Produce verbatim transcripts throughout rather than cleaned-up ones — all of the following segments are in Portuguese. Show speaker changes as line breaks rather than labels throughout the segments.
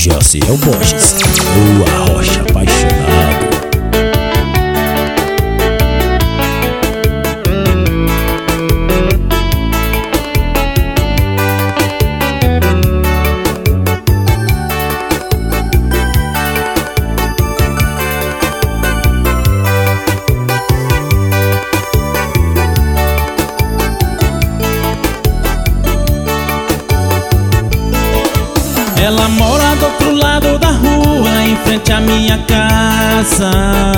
Jaciel Borges, o Arrocha Apaixonado.
Ela mora do outro lado da rua, em frente à minha casa.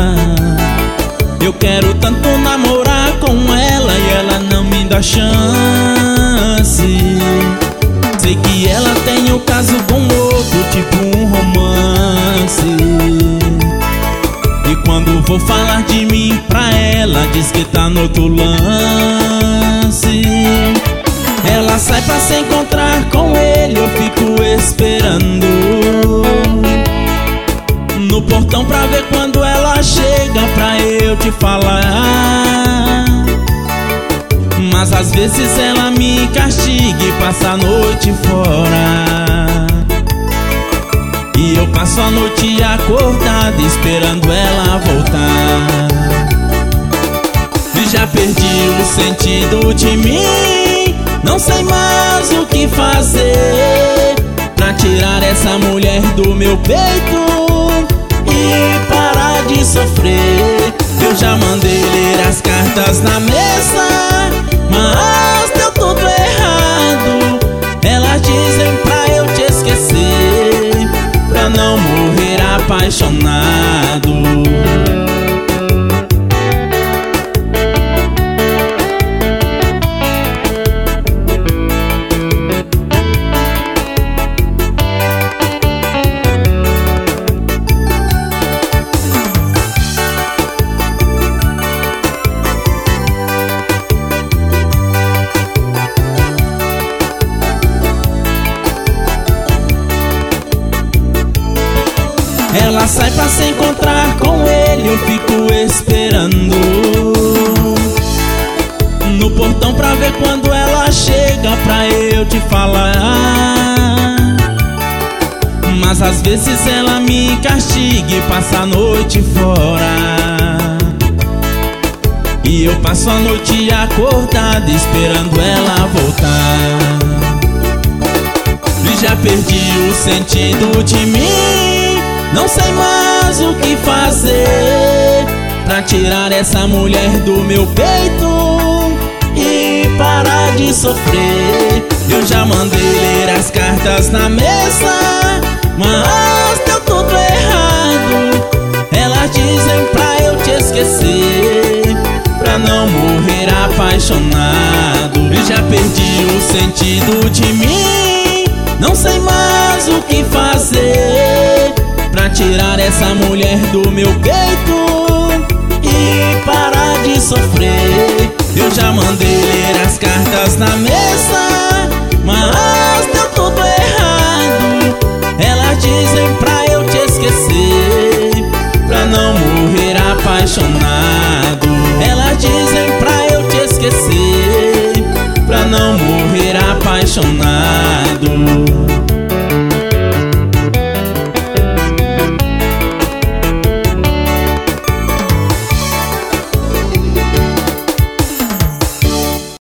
Eu quero tanto namorar com ela e ela não me dá chance. Sei que ela tem um caso com outro, tipo um romance. E quando vou falar de mim pra ela, diz que tá no outro lance. Ela sai pra se encontrar com ele, eu fico esperando no portão pra ver quando ela chega, pra eu te falar. Mas às vezes ela me castiga e passa a noite fora, e eu passo a noite acordado esperando ela voltar. E já perdi o sentido de mim, não sei mais o que fazer pra tirar essa mulher do meu peito e parar de sofrer. Eu já mandei ler as cartas na mesa, mas deu tudo errado. Elas dizem pra eu te esquecer, pra não morrer apaixonado. Ela sai pra se encontrar com ele, eu fico esperando no portão pra ver quando ela chega, pra eu te falar. Mas às vezes ela me castiga e passa a noite fora, e eu passo a noite acordado esperando ela voltar. E já perdi o sentido de mim, não sei mais o que fazer pra tirar essa mulher do meu peito e parar de sofrer. Eu já mandei ler as cartas na mesa, mas deu tudo errado. Elas dizem pra eu te esquecer, pra não morrer apaixonado. Eu já perdi o sentido de mim, não sei mais o que fazer pra tirar essa mulher do meu peito e parar de sofrer. Eu já mandei ler as cartas na mesa, mas deu tudo errado. Elas dizem pra eu te esquecer, pra não morrer apaixonado. Elas dizem pra eu te esquecer, pra não morrer apaixonado.